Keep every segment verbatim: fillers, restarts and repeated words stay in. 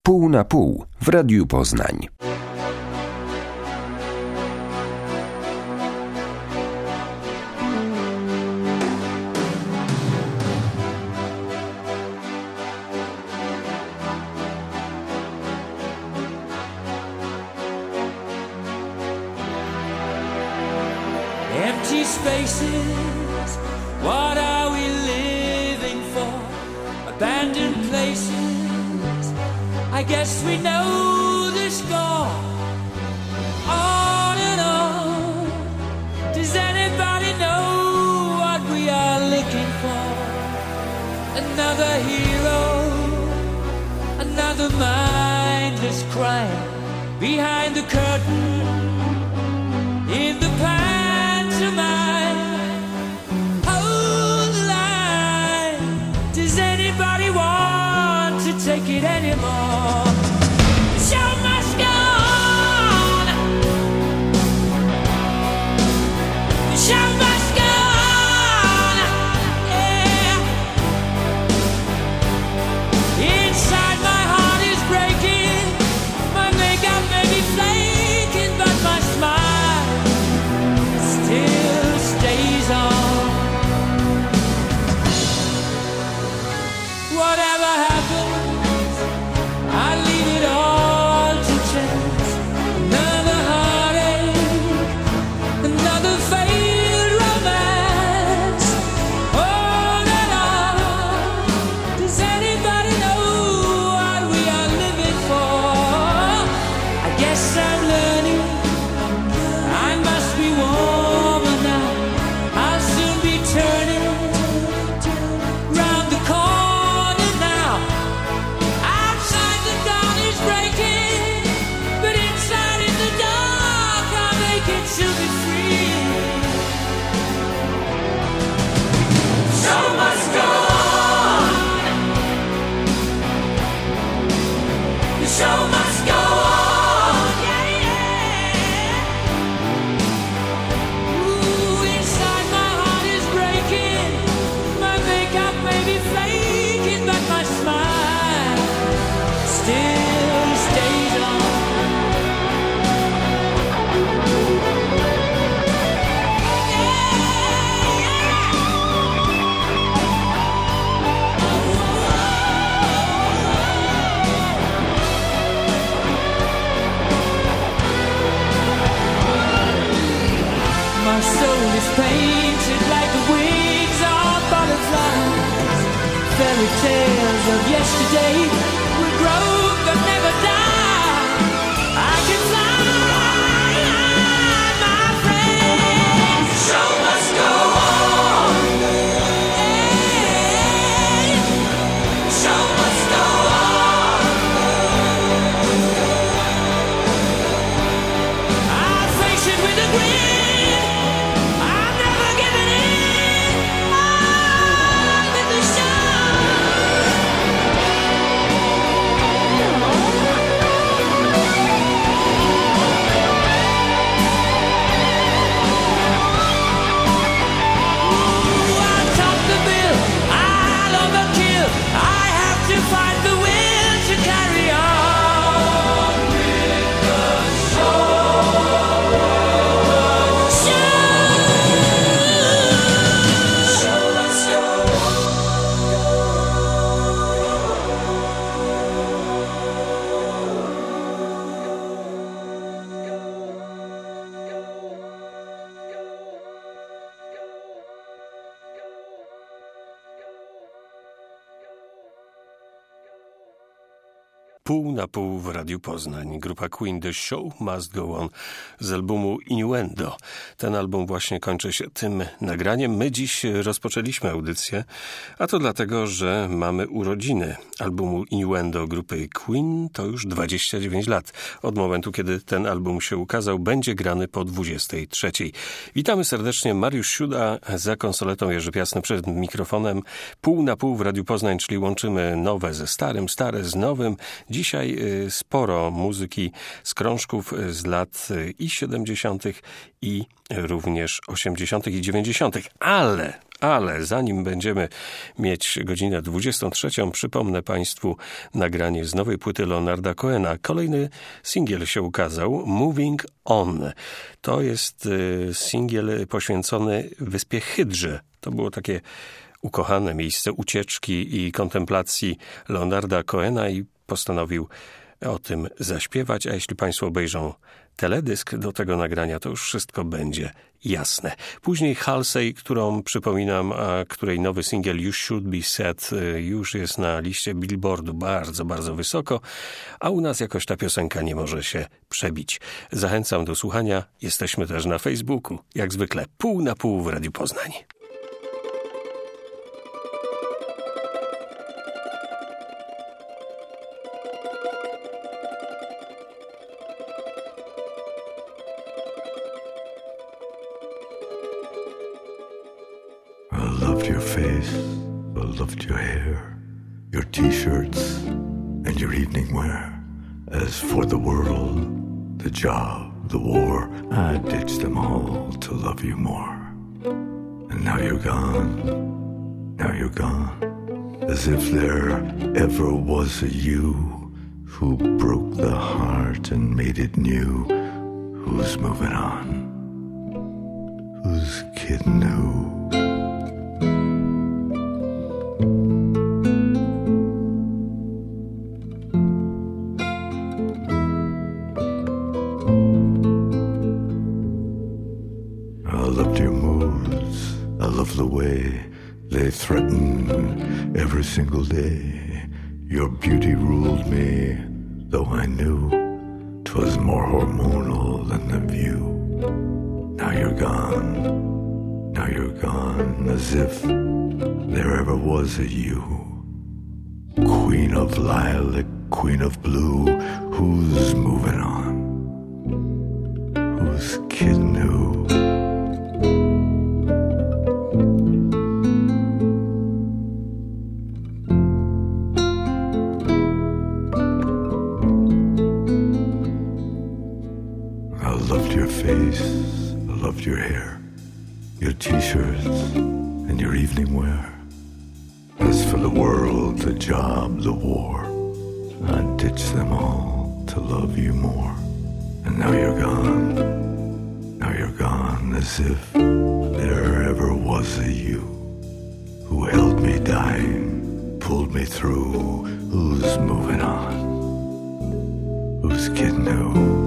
Pół na pół w Radiu Poznań. Empty spaces, what are we living for? Abandoned places, I guess we know the score. On and on, does anybody know what we are looking for? Another hero, another mindless crime. Behind the curtain, in the pantomime, hold the line. Does anybody want to take it anymore? The show must go on. The show must go on. Yeah. Inside my heart is breaking. My makeup may be flaking, but my smile still stays on. Whatever happens, I leave it all to chance. Another heartache, another failed romance. On and on. Does anybody know what we are living for? I guess I'm learning. I must be warmer now. I'll soon be turning round the corner now. Outside the dawn is breaking, but inside in the dark I'll make it to be free. Show must go on. The show must go on. Yeah, yeah. Ooh, inside my heart is breaking. My makeup may be flaking, but my smile still stays on. My soul is painted like the wings of butterflies. Fairy tales of yesterday will grow but never die. I can fly, my friend. The show must go on. Hey, the show must go on. I'll face it with a grin. I'm never giving in. On with the show. Ooh, I'll top the bill. I'll overkill. I have to find the will to carry on with the show. Show must go Pół na pół w Radiu Poznań. Grupa Queen, The Show Must Go On z albumu Innuendo. Ten album właśnie kończy się tym nagraniem. My dziś rozpoczęliśmy audycję, a to dlatego, że mamy urodziny albumu Innuendo grupy Queen. To już dwadzieścia dziewięć lat od momentu, kiedy ten album się ukazał. Będzie grany po dwudziestej trzeciej. Witamy serdecznie. Mariusz Siuda za konsoletą, Jerzy Piasny przed mikrofonem. Pół na pół w Radiu Poznań, czyli łączymy nowe ze starym, stare z nowym. Dzisiaj sporo muzyki z krążków z lat i siedemdziesiątych i również osiemdziesiątych i dziewięćdziesiątych. Ale, Ale zanim będziemy mieć godzinę dwudziestą trzecią, przypomnę Państwu nagranie z nowej płyty Leonarda Cohena. Kolejny singiel się ukazał, Moving On. To jest singiel poświęcony wyspie Hydrze. To było takie ukochane miejsce ucieczki i kontemplacji Leonarda Cohena i postanowił o tym zaśpiewać, a jeśli Państwo obejrzą teledysk do tego nagrania, to już wszystko będzie jasne. Później Halsey, którą przypominam, a której nowy singiel You Should Be Sad już jest na liście Billboardu bardzo, bardzo wysoko, a u nas jakoś ta piosenka nie może się przebić. Zachęcam do słuchania. Jesteśmy też na Facebooku. Jak zwykle pół na pół w Radiu Poznań. I loved your face, I loved your hair, your t-shirts and your evening wear. As for the world, the job, the war, I ditched them all to love you more. And now you're gone, now you're gone, as if there ever was a you who broke the heart and made it new. Who's moving on? Who's kidding who? The way they threaten every single day. Your beauty ruled me, though I knew 'twas more hormonal than the view. Now you're gone, now you're gone, as if there ever was a you. Queen of lilac, queen of blue, who's moving on? Who's kidding who? Face, I loved your hair, your t-shirts and your evening wear. As for the world, the job, the war, I ditched them all to love you more. And now you're gone, now you're gone, as if there ever was a you who held me dying, pulled me through. Who's moving on? Who's kidding who?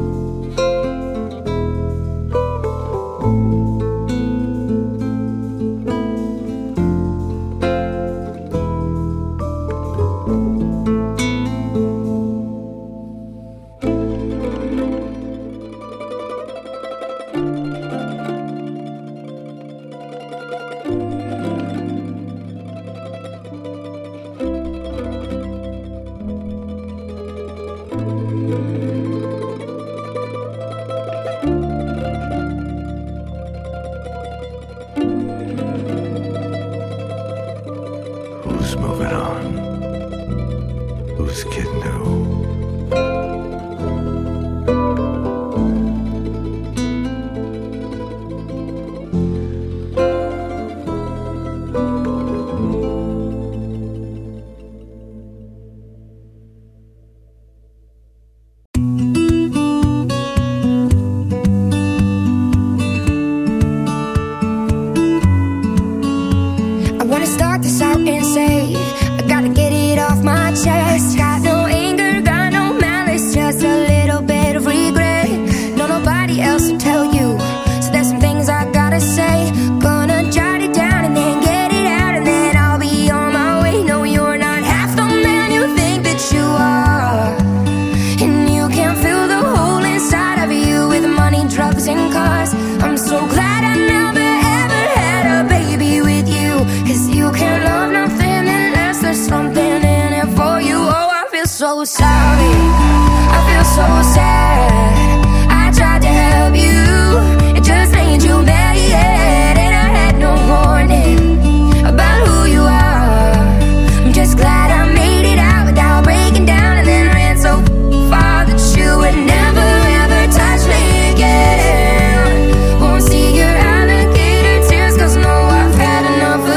Enough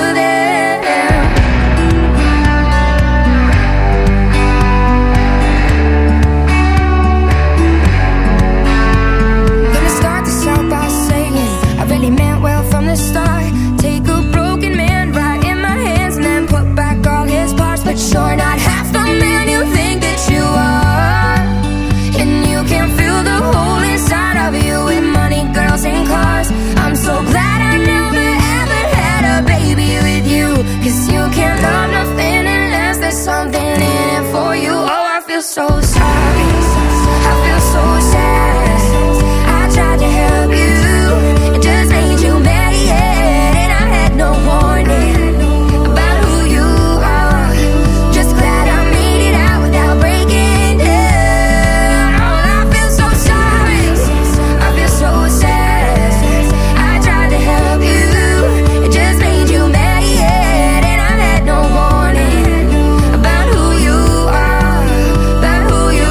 sorry. I feel so sad. I tried to help you and just made you mad, yeah. And I had no warning about who you are. Just glad I made it out without breaking down. Oh, I feel so sorry. I feel so sad. I tried to help you and just made you mad, yeah. And I had no warning about who you are, about who you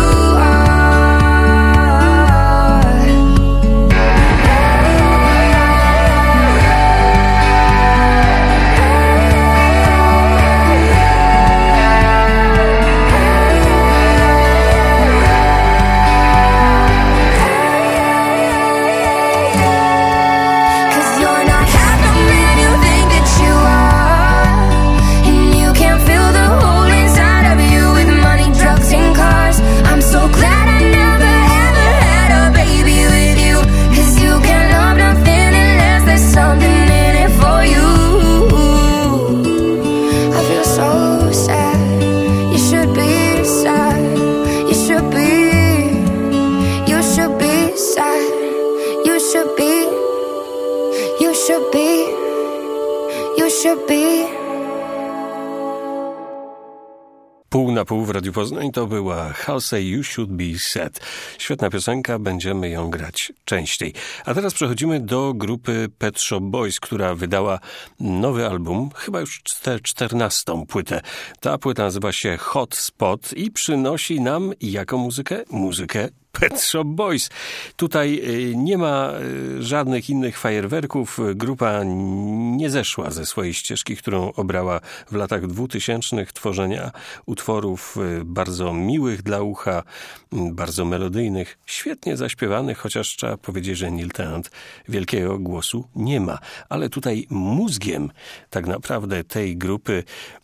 Cause you're not half the man you think that you are. And you can't fill the hole inside of you with money, drugs, and cars. I'm so glad I never ever had a baby with you. Cause you can love nothing unless there's something in it for you. I feel so sad. You should be sad. You should be. You should be sad. You should be. You should be. You should be. Pół na pół w Radiu Poznań to była Halsey You Should Be Sad. Świetna piosenka, będziemy ją grać częściej. A teraz przechodzimy do grupy Pet Shop Boys, która wydała nowy album, chyba już czternastą płytę. Ta płyta nazywa się Hot Spot i przynosi nam jako muzykę, muzykę Pet Shop Boys. Tutaj nie ma żadnych innych fajerwerków. Grupa nie zeszła ze swojej ścieżki, którą obrała w latach dwutysięcznych, tworzenia utworów bardzo miłych dla ucha, bardzo melodyjnych, świetnie zaśpiewanych, chociaż trzeba powiedzieć, że Neil Tennant wielkiego głosu nie ma. Ale tutaj mózgiem tak naprawdę tej grupy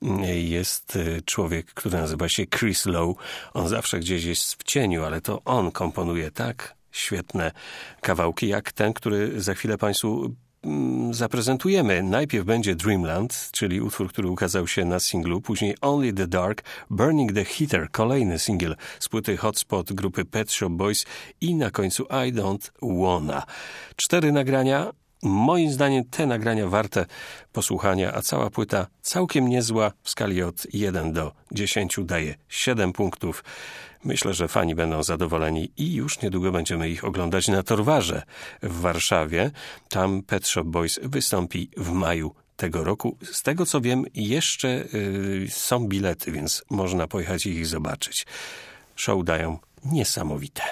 jest człowiek, który nazywa się Chris Lowe. On zawsze gdzieś jest w cieniu, ale to on komponuje tak świetne kawałki, jak ten, który za chwilę Państwu mm, zaprezentujemy. Najpierw będzie Dreamland, czyli utwór, który ukazał się na singlu, później Only the Dark, Burning the Heater, kolejny singiel z płyty Hotspot grupy Pet Shop Boys i na końcu I Don't Wanna. Cztery nagrania. Moim zdaniem te nagrania warte posłuchania, a cała płyta całkiem niezła. W skali od jeden do dziesięciu daje siedem punktów. Myślę, że fani będą zadowoleni i już niedługo będziemy ich oglądać na Torwarze w Warszawie. Tam Pet Shop Boys wystąpi w maju tego roku. Z tego co wiem, jeszcze yy, są bilety, więc można pojechać i ich zobaczyć. Show dają niesamowite.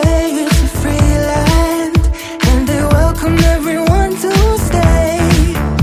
Everyone to stay.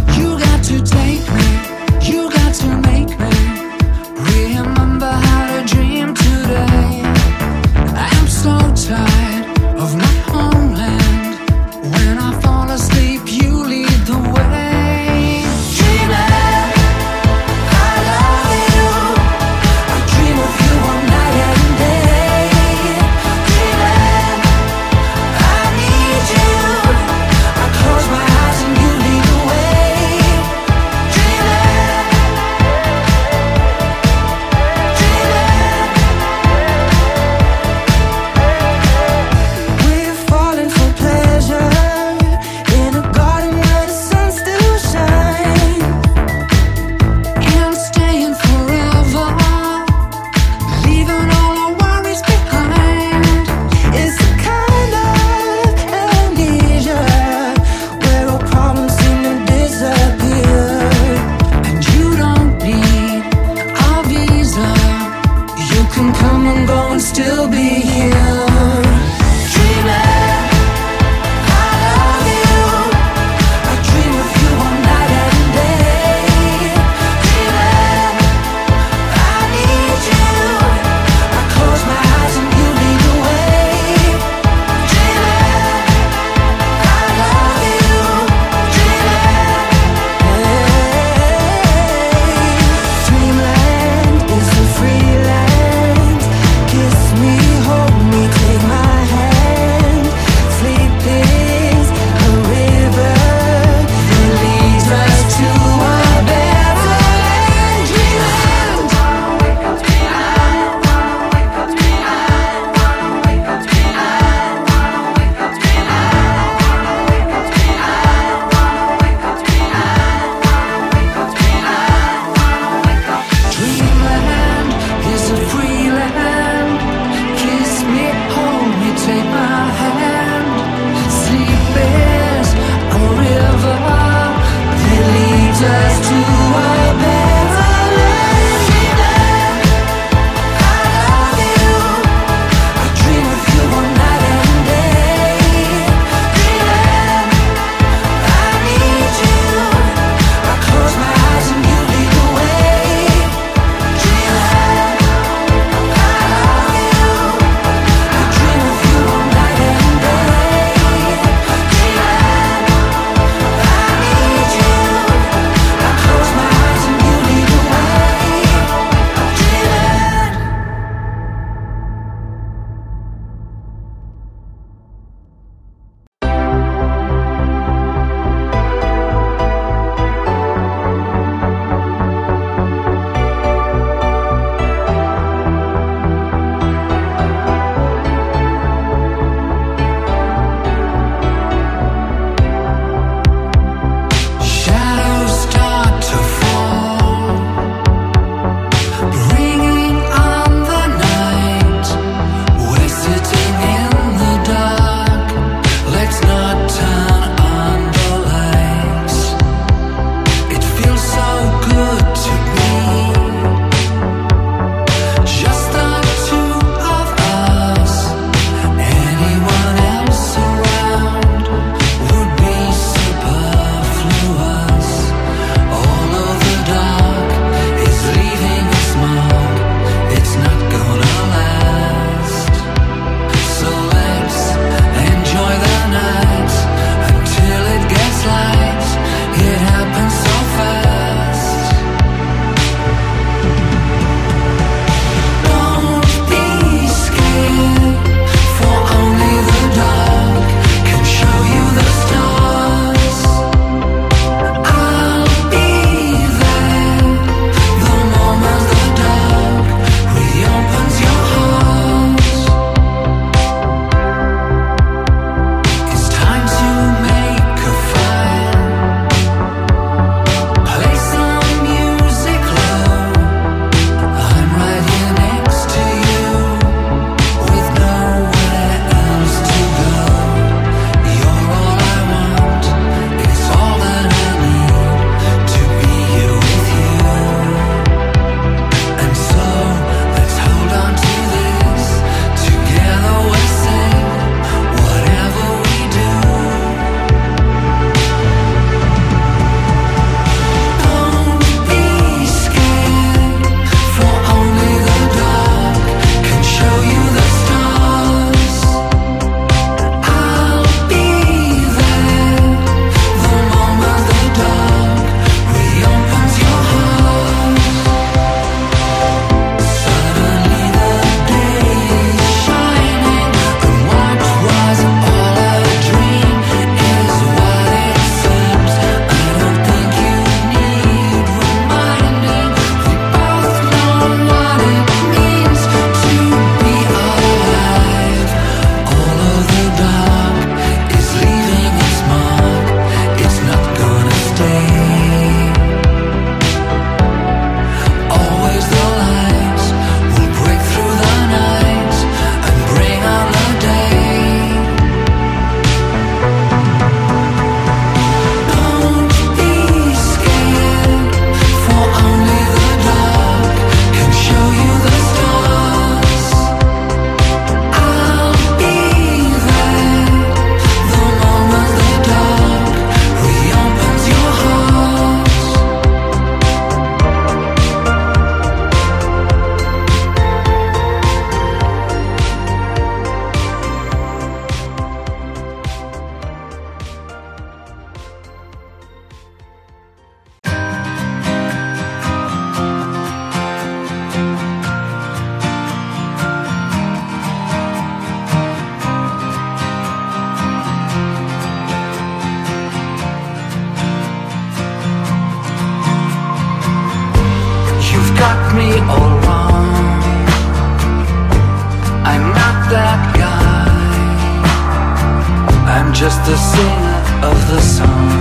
the singer of the song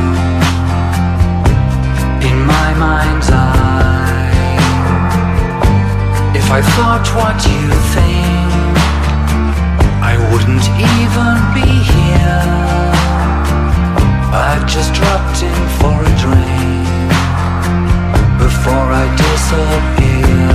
in my mind's eye. If I thought what you think, I wouldn't even be here. I've just dropped in for a drink before I disappear.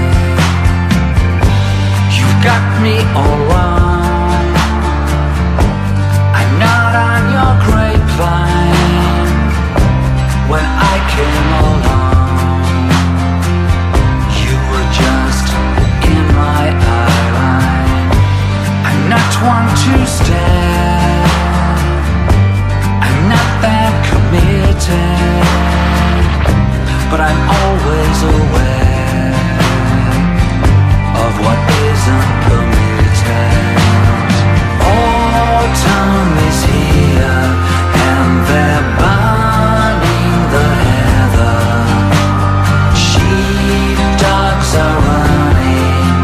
You've got me all wrong. I'm not on your grapevine. When I came along, you were just in my eyeline. I'm not one to stare. I'm not that committed, but I'm always aware of what isn't permitted. Autumn is here, and they're burning the heather. Sheepdogs are running,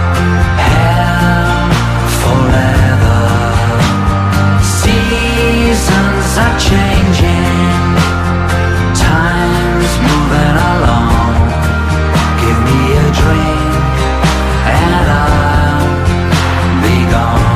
hell for leather. Seasons are changing, time's moving along. Give me a drink and I'll be gone.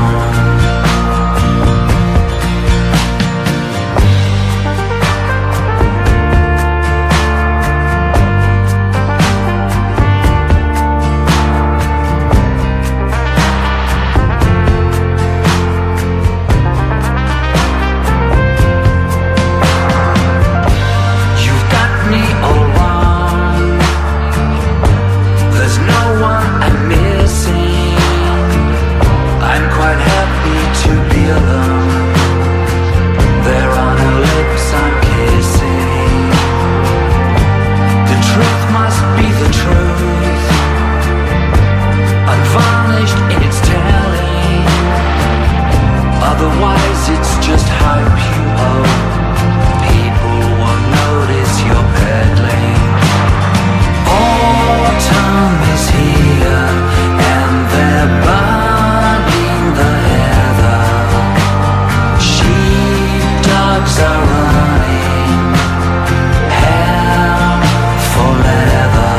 You've got me all wrong. There's no one I'm missing. I'm quite happy to be alone. There are no lips I'm kissing. The truth must be the truth, unvarnished in its telling. Otherwise it's just hype you hope. People won't notice you're peddling. Autumn is here, and they're burning the heather. Sheepdogs are running, hell for leather.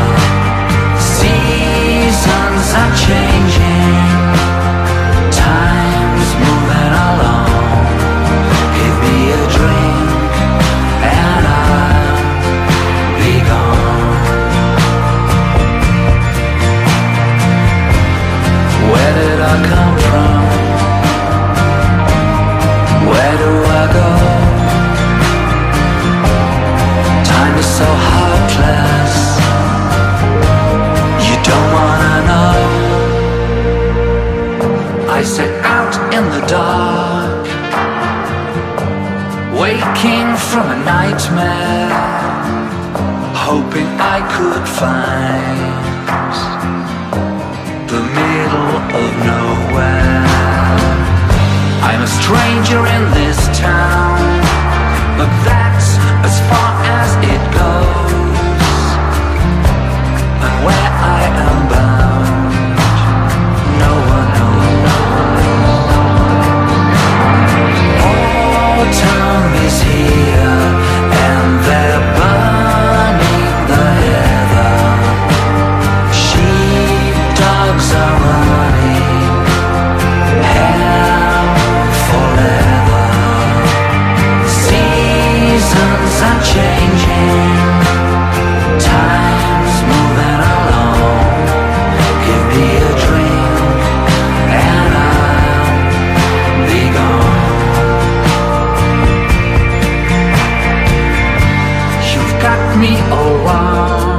Seasons are changing, time's moving along. Give me a drink and I'll be gone. Where did I come from? Where do I go? Time is so heartless. You don't wanna know. I set out in the dark, waking from a nightmare, hoping I could find the middle of nowhere. I'm a stranger in this town, but that's as far as it goes. And where I am bound, no one knows. Autumn is here, and they're burning the heather. Sheepdogs are running, hell for leather. Seasons are changing, time's moving along. Give me a drink and I'll be gone. You've got me all wrong.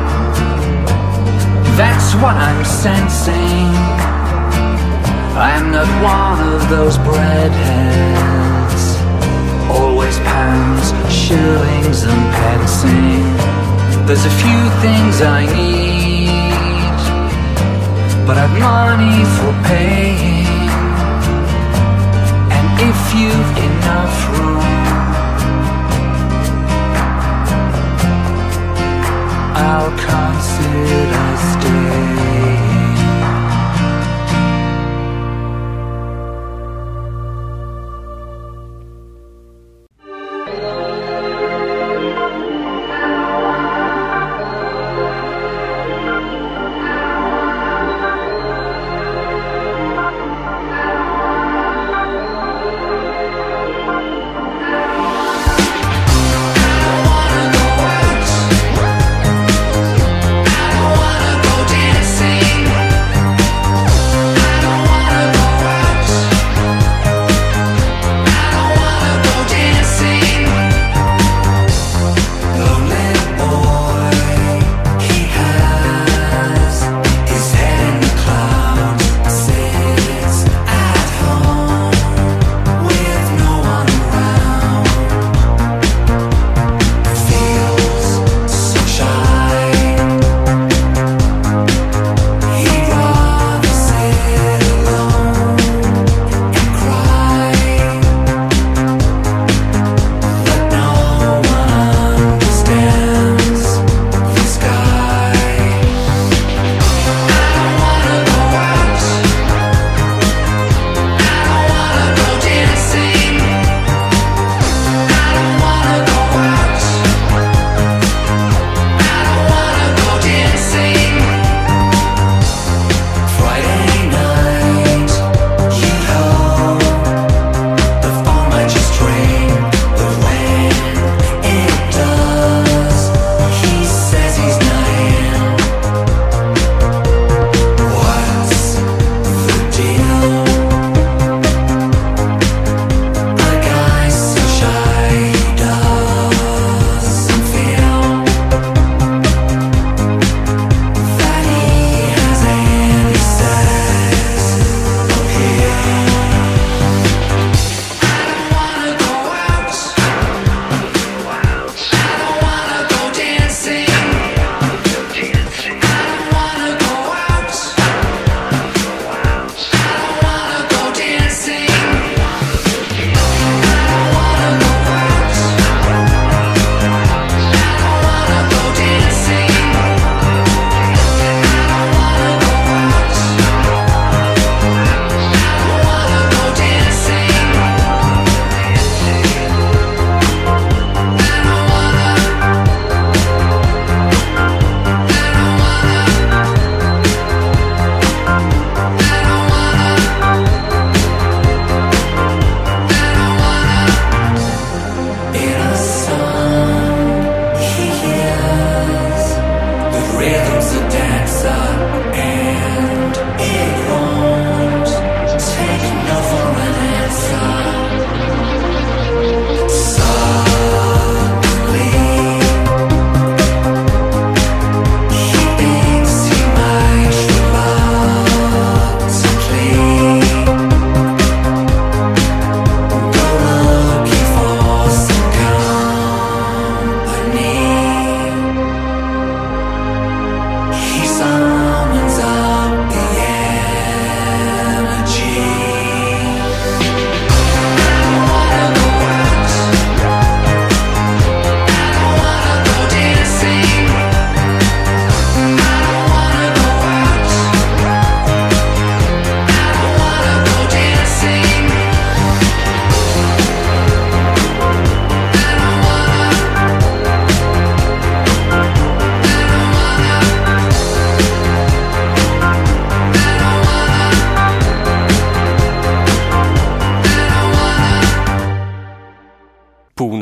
That's what I'm sensing. I'm not one of those breadheads, always pounds, shillings and pensing. There's a few things I need, but I've money for paying. And if you've enough room, I'll consider staying.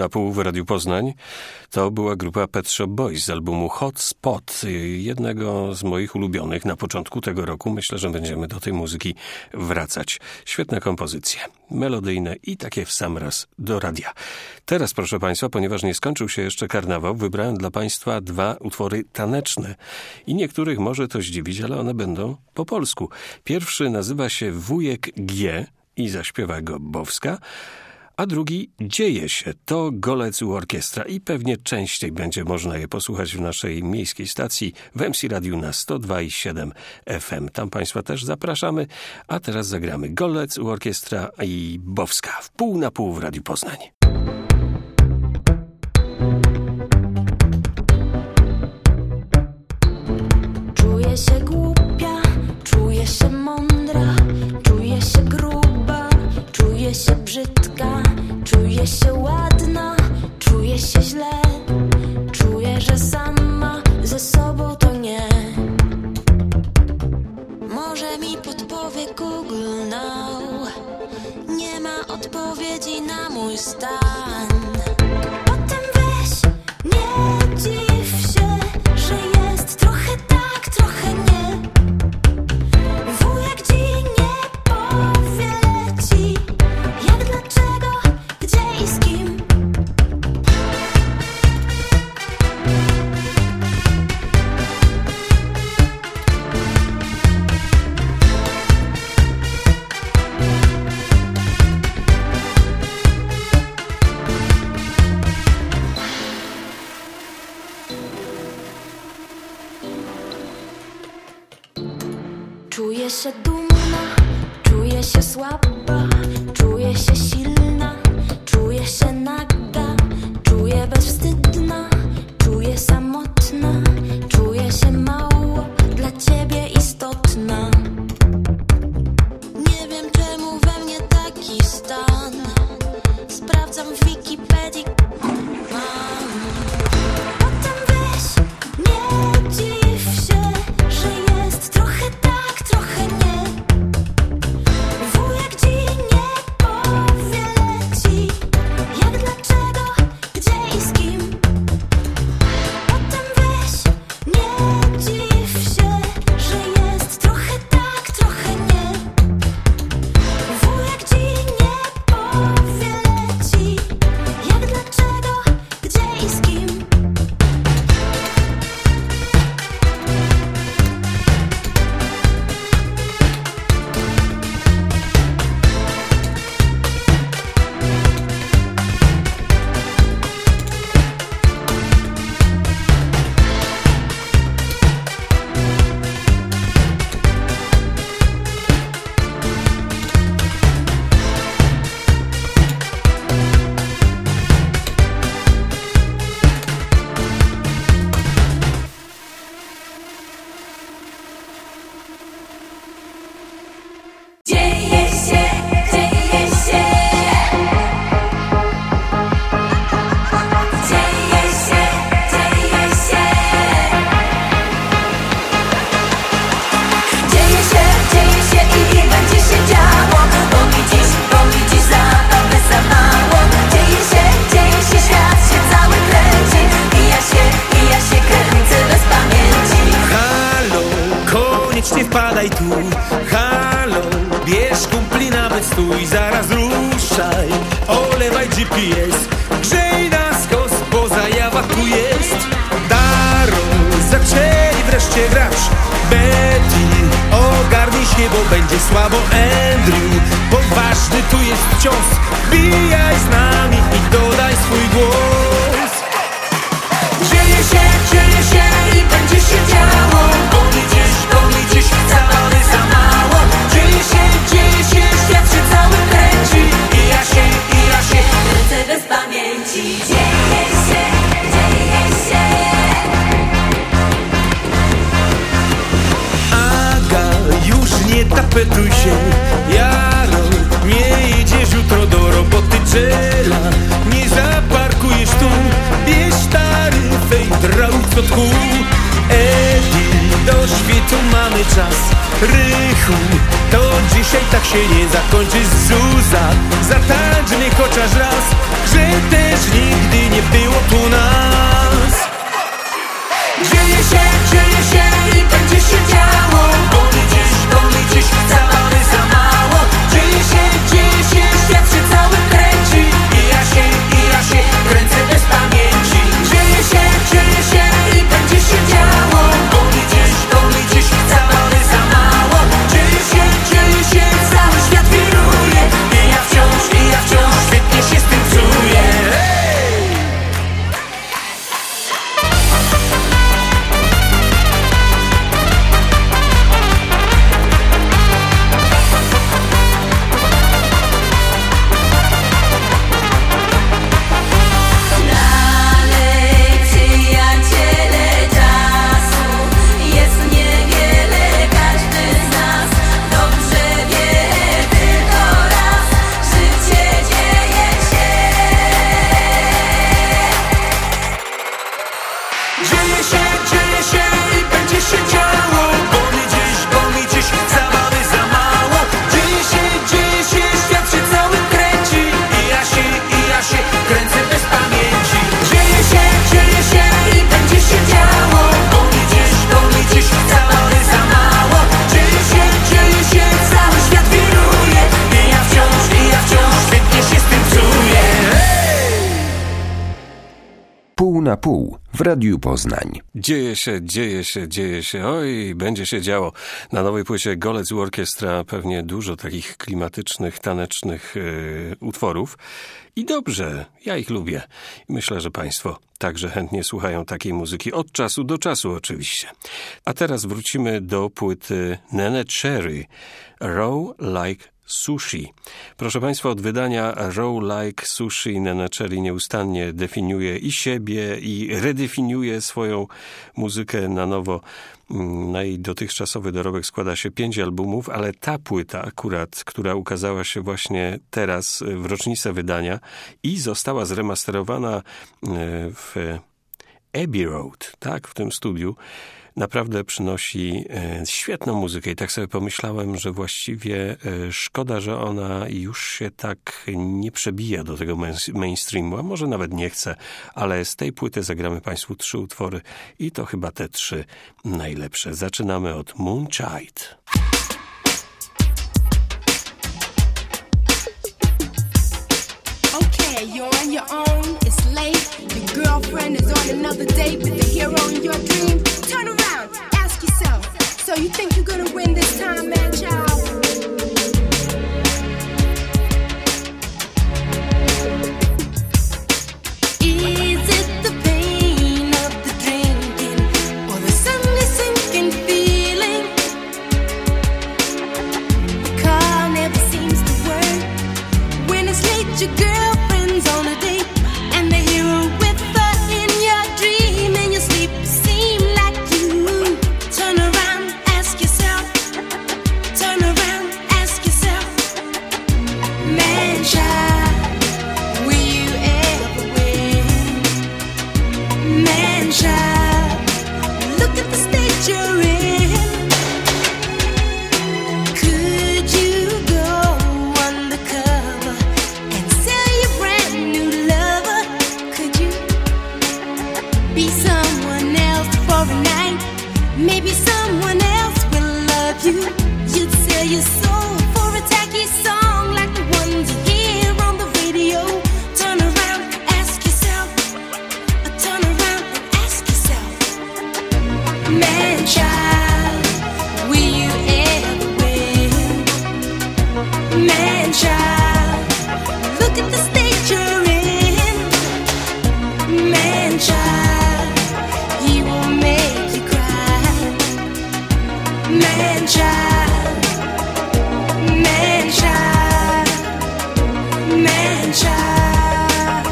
na pół w Radiu Poznań. To była grupa Pet Shop Boys z albumu Hot Spot, jednego z moich ulubionych na początku tego roku. Myślę, że będziemy do tej muzyki wracać. Świetne kompozycje, melodyjne i takie w sam raz do radia. Teraz, proszę Państwa, ponieważ nie skończył się jeszcze karnawał, wybrałem dla Państwa dwa utwory taneczne. I niektórych może to zdziwić, ale one będą po polsku. Pierwszy nazywa się Wujek G i zaśpiewa go Bowska, a drugi Dzieje się, to Golec u Orkiestra i pewnie częściej będzie można je posłuchać w naszej miejskiej stacji w M C Radiu na sto dwa i siedem F M. Tam Państwa też zapraszamy, a teraz zagramy Golec u Orkiestra i Bowska w pół na pół w Radiu Poznań. Czuję się głupia, czuję się mądra, czuję się gruba, czuję się brzydka, czuję się ładna, czuję się źle, czuję, że sama ze sobą to nie. Może mi podpowie Google Now, nie ma odpowiedzi na mój stan. Potem weź, nie dziw się, że jest trochę tak, trochę nie. Wujek ci nie powie ci, jak, dlaczego, gdzie i z kim. Czuję się dumna, czuję się słaba, czuję się silna, czuję się naga, czuję bezwstydna, czuję samotna, czuję się mało dla ciebie istotna. Nie wiem, czemu we mnie taki stan, sprawdzam w Wikipedii, mam. Potem weź, nie dziw się, że jest trochę tak, trochę nie. Wujek ci nie powie ci, jak, dlaczego, gdzie i z kim. Potem weź, nie dziw się, że jest trochę tak, trochę nie. Wujek ci nie powie ci, jak, dlaczego, gdzie i z kim. Dzieje się, dzieje się. Dzieje się, dzieje się. Dzieje się, dzieje się i będzie się działo. Bo mi dziś, bo mi dziś zabawy za mało. Dzieje się, dzieje się, świat się cały kręci. I ja się, i ja się kręcę bez pamięci. Halo, koniecznie wpadaj tu. Halo, bierz kumpli nawet stój, zaraz ruszaj. Olewaj G P S, grzej nas kos, bo zajawa tu jest. Daro, zaczęli wreszcie grać. Betty, ogarnij się, bo będzie słabo. Andrew, poważny tu jest wciąż. Bijaj z nami i dodaj swój głos. Dzieje się, dzieje się i będzie się działo. Bo mi dziś, bo mi dziś zabawy za mało. Dzieje się, dzieje się, świat się cały kręci. I ja się, i ja się kręcę bez pamięci. Dzieje się, dzieje się. Aga, już nie tapetuj się. Jaro, nie idziesz jutro do roboty. Czela, nie zaparkujesz tu. Bierz taryfę i drał co tchu. Edi, do świtu mamy czas. Rychu, to dzisiaj tak się nie zakończy. Zuza, zatańcz mnie chociaż raz, że też nigdy nie było tu nas. Dzieje się, dzieje się i będzie się działo, bo my dziś, bo my dziś zabawy za mało. Dzieje się, dzieje się, świat się cały kręci i ja się, i ja się kręcę bez pamięci. Dzieje się, dzieje się i będzie się działo, bo my dziś, bo my dziś zabawy za mało. Dzieje się, dzieje się, cały świat wiruje i ja wciąż, i ja wciąż świetnie się z tym czuję. Dzieje się, dzieje się i będzie się działo, bo my dziś, bo my dziś zabawy za mało. Dzieje się, dzieje się, świat się cały kręci i ja się, i ja się kręcę bez pamięci. Dzieje się, dzieje się i będzie się działo, bo my dziś, bo my dziś zabawy za mało. Dzieje się, dzieje się, cały świat wiruje i ja wciąż, i ja wciąż świetnie się z tym czuję. Pół na pół w Radiu Poznań. Dzieje się, dzieje się, dzieje się. Oj, będzie się działo. Na nowej płycie Golec Orkiestra pewnie dużo takich klimatycznych, tanecznych yy, utworów. I dobrze, ja ich lubię. I myślę, że państwo także chętnie słuchają takiej muzyki. Od czasu do czasu oczywiście. A teraz wrócimy do płyty Neneh Cherry. Raw Like Sushi. Proszę państwa, od wydania Raw Like Sushi Neneh Cherry nieustannie definiuje i siebie, i redefiniuje swoją muzykę na nowo. Na jej dotychczasowy dorobek składa się pięć albumów, ale ta płyta akurat, która ukazała się właśnie teraz w rocznicę wydania i została zremasterowana w Abbey Road, tak, w tym studiu, naprawdę przynosi e, świetną muzykę i tak sobie pomyślałem, że właściwie e, szkoda, że ona już się tak nie przebija do tego mainstreamu, a może nawet nie chce, ale z tej płyty zagramy państwu trzy utwory i to chyba te trzy najlepsze. Zaczynamy od Moonchild. Okay, you're on your own, it's late. Your girlfriend is on another date with the hero in your dream. Turn around, ask yourself, so you think you're gonna win this time, man, child? Is it the pain of the drinking or the Sunday sinking feeling? The car never seems to work. When it's late, your girlfriend's on a date and the hero with her in your dream. In your sleep, seem like you. Turn around, ask yourself. Turn around, ask yourself. Man, child, will you ever win? Man, child, look at the state you're in. Could you go undercover and sell your brand new lover? Could you be someone else for a night? Maybe someone else will love you. You'd sell your soul for a tacky song like the ones you hear on the radio. Turn around, ask yourself. Turn around and ask yourself. Man, child, will you ever win? Man, child, look at the state you're in. Man, child, he will make you cry. Man, child, man, child, man, child.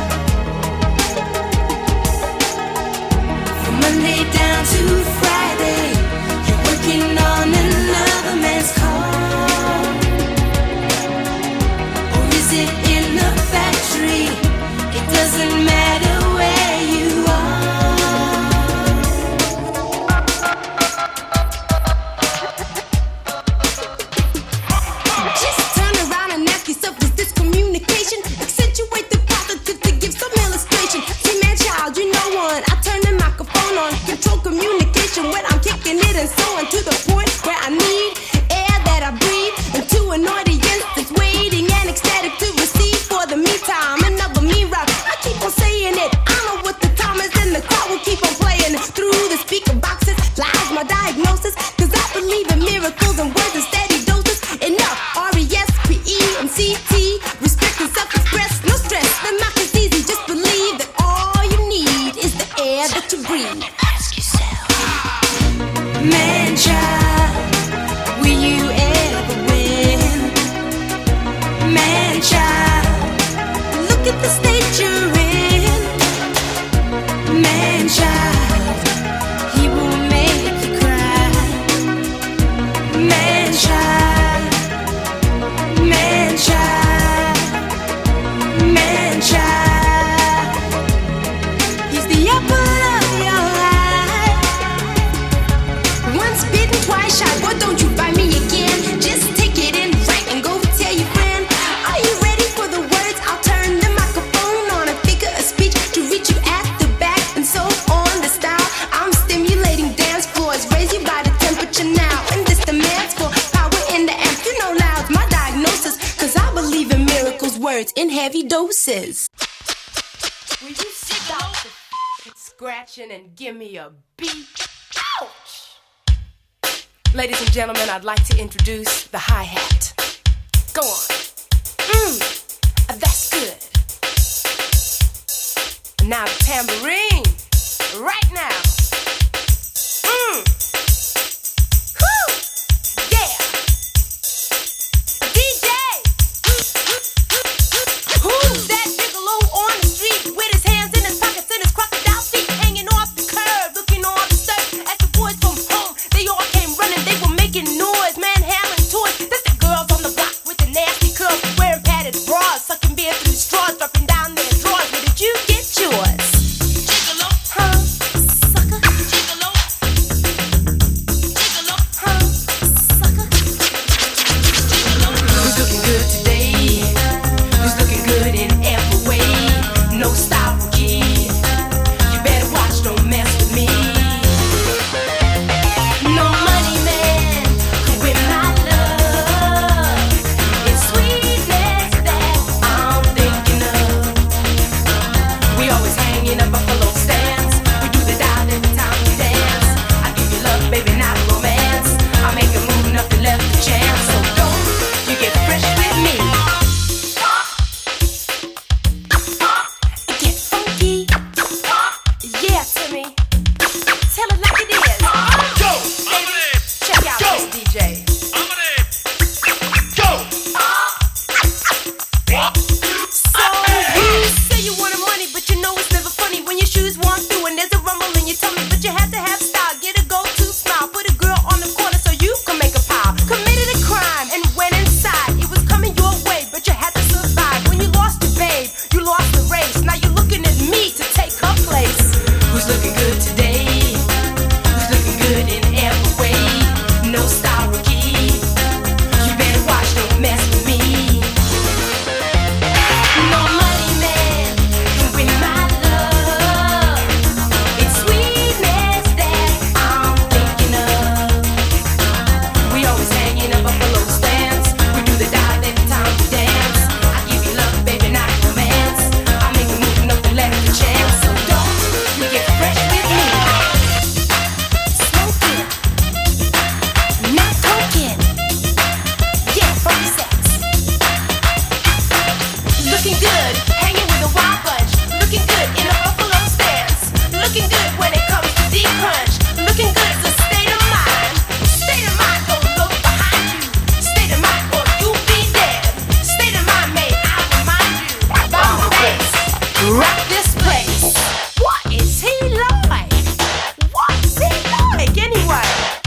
From Monday down to Friday, you're working on another man's car. Or is it in the factory? It doesn't matter where you are. air that you breathe. Ask yourself, man child, will you ever win? Man child, look at the state you're in. Man child, he will make you cry. Man child, man child, man child, he's the apple of your eye. Once bitten, twice shy. Boy, don't you find me again. Just take it in right and go tell your friend. Are you ready for the words? I'll turn the microphone on a figure of speech to reach you at the back and so on. The style I'm stimulating dance floors, raise you by the temperature now. And this demands for power in the amp. You know loud's my diagnosis, cause I believe in miracles, words in heavy doses. Will you stop the f- scratching and give me a beat? Ouch! Ladies and gentlemen, I'd like to introduce the hi-hat. Go on. Mmm, that's good. Now the tambourine. Right now. Mmm. Whew! Yeah. D J. Who's that gigolo on the street with his hands in his pockets and his crocodile feet hanging off the curb, looking all disturbed as the boys from home, they all came running, they were making noise, manhandling toys. That's the girls on the block with the nasty curls, wearing padded bras, sucking beer through straws, dropping down their drawers. Where did you get yours? Gigolo, huh? Sucker. Gigolo. Gigolo, huh? Sucker. Gigolo. Who's looking good today? Who's looking good in every way? No style rookie. You better watch, don't mess with me. No money man could win my love. It's sweetness that I'm thinking of. We always hang in a buffalo stance. We do the dial every time we dance. I give you love, baby, not romance. I make a move, nothing left to chance. So don't you get fresh with me. Get funky. Yeah, Timmy. Tell it like it is. Go, baby. Check out this D J. So you say you wanted money, but you know it's never funny when your shoes walk through and there's a rumble in your tummy. But you have to have style, get a go-to smile, put a girl on the corner so you can make a pile. Committed a crime and went inside. It was coming your way, but you had to survive. When you lost your babe, you lost the race. Now you're looking at me to take her place. Who's looking good today? Who's looking good in every way? No style rookie. You better watch, don't mess with me. No money man can win my love. It's sweetness that I'm thinking of. We always hang in a buffalo stance. We do the dive every time we dance. I give you love, baby, not romance. I make a move, nothing left to chance. So don't you get fresh with me. Smoking, not talking. Yeah, funky sex. Looking good, hanging with a wild bunch. Looking good in a buffalo stance. Looking good when it comes to deep crunch. Looking good is a state of mind. State of mind, don't look behind you. State of mind, or you'll be dead. State of mind, may I remind you about the bass. Rock this place. What is he like? What's he like anyway?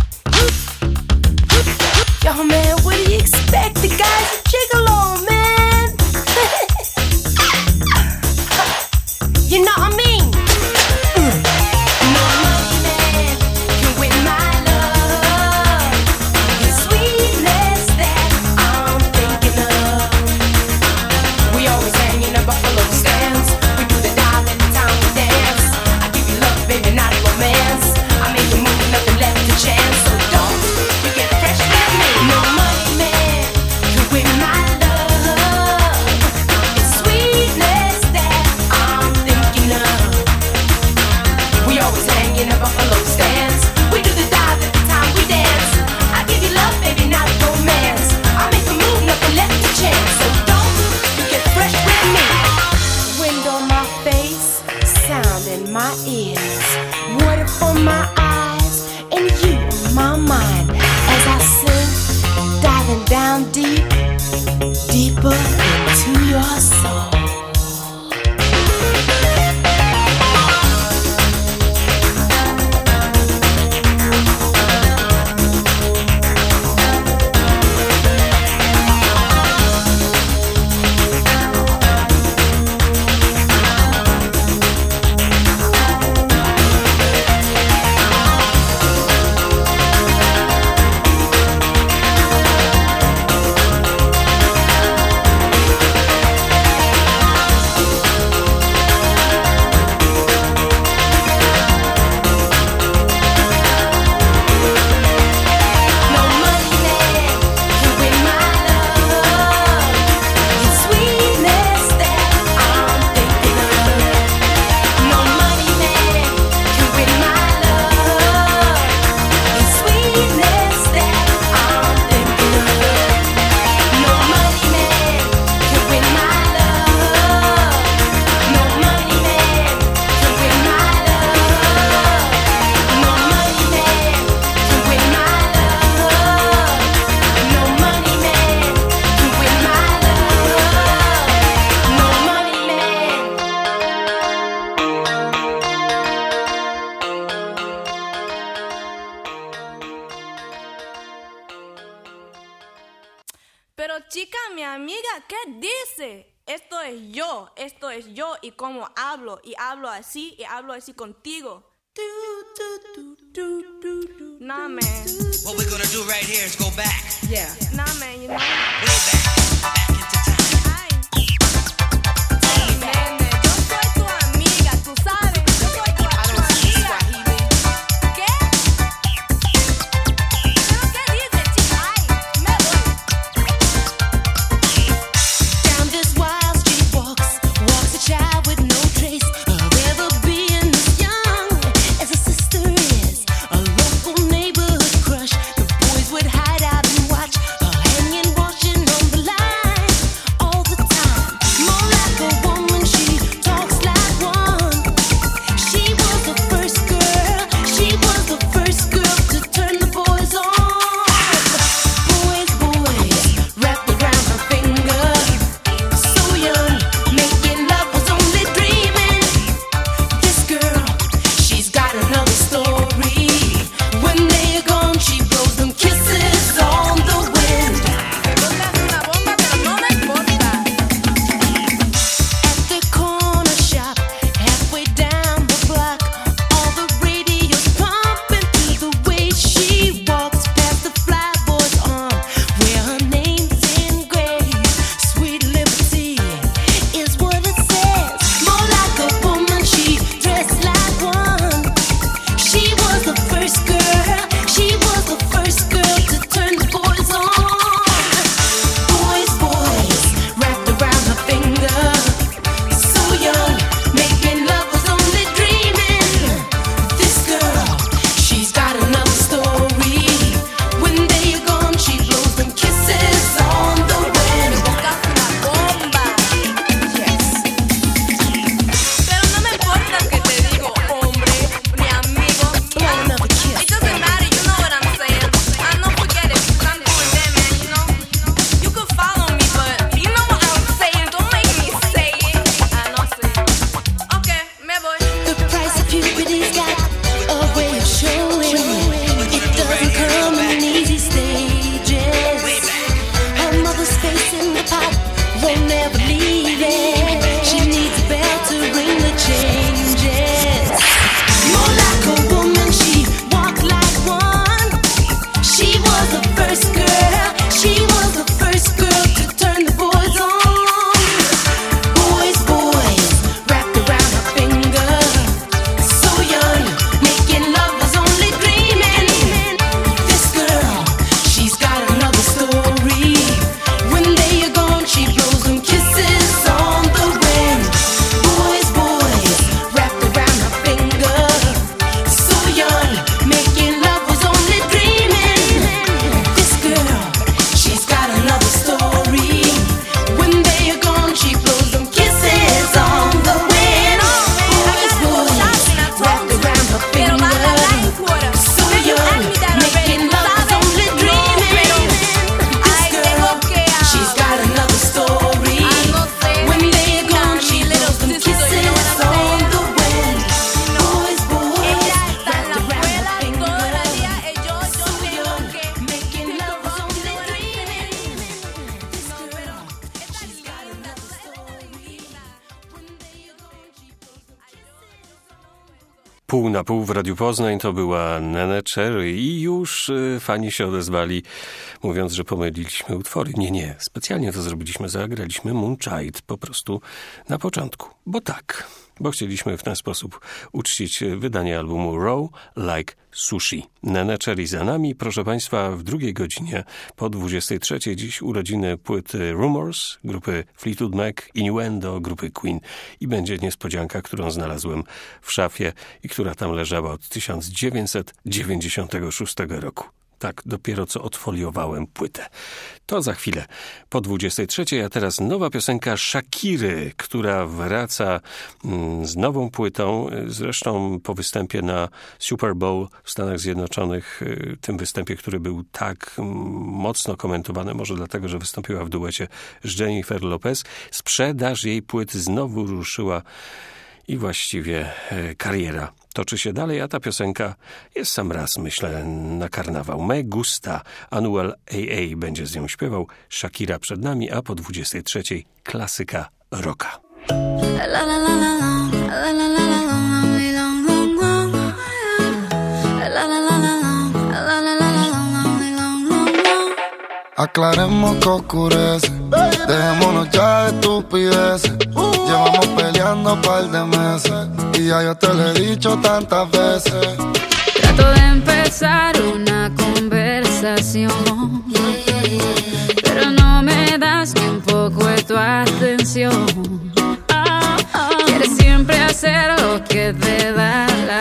Yo, man, what do you expect? The guy's a gigolo, man. You know what I mean? Mm. my ears, water for my eyes, and you on my mind. As I sing, diving down deep, deeper into your soul. Pero chica, mi amiga, ¿qué dice? Esto es yo, esto es yo y cómo hablo, y hablo así, y hablo así contigo. Nah, man. What we're gonna do right here is go back. Yeah. Nah, man, you know. Way back. Back into time. Ay. Nene, yo soy tu amiga, tú sabes. Yo soy tu amiga. ¿Qué? ¿Pero qué dice, chica? Ay, me voy. Down this wild street walks, walks a child with no trace of ever being as young as a sister is. A local neighborhood crush. The boys would hide out and watch her hanging, washing on the line. Pół na pół w Radiu Poznań to była Neneh Cherry i już y, fani się odezwali, mówiąc, że pomyliliśmy utwory. Nie, nie, specjalnie to zrobiliśmy, zagraliśmy Moonchild po prostu na początku, bo tak, bo chcieliśmy w ten sposób uczcić wydanie albumu Raw Like Sushi. Neneh Cherry za nami, proszę Państwa, w drugiej godzinie po dwudziestej trzeciej dziś urodziny płyty Rumors grupy Fleetwood Mac, Innuendo grupy Queen i będzie niespodzianka, którą znalazłem w szafie i która tam leżała od tysiąc dziewięćset dziewięćdziesiątego szóstego roku. Tak, dopiero co odfoliowałem płytę. To za chwilę po dwudziestej trzeciej, a teraz nowa piosenka Shakiry, która wraca mm, z nową płytą, zresztą po występie na Super Bowl w Stanach Zjednoczonych, y, tym występie, który był tak mm, mocno komentowany, może dlatego, że wystąpiła w duecie z Jennifer Lopez. Sprzedaż jej płyt znowu ruszyła i właściwie y, kariera toczy się dalej, a ta piosenka jest sam raz, myślę, na karnawał. Me Gusta, Anuel A A będzie z nią śpiewał, Shakira przed nami, a po dwudziestej trzeciej klasyka rocka. Aclaremos que oscurece, dejémonos ya de estupideces. Llevamos peleando par de meses y ya yo te lo he dicho tantas veces. Trato de empezar una conversación, pero no me das ni un poco de tu atención. Quieres siempre hacer lo que te da la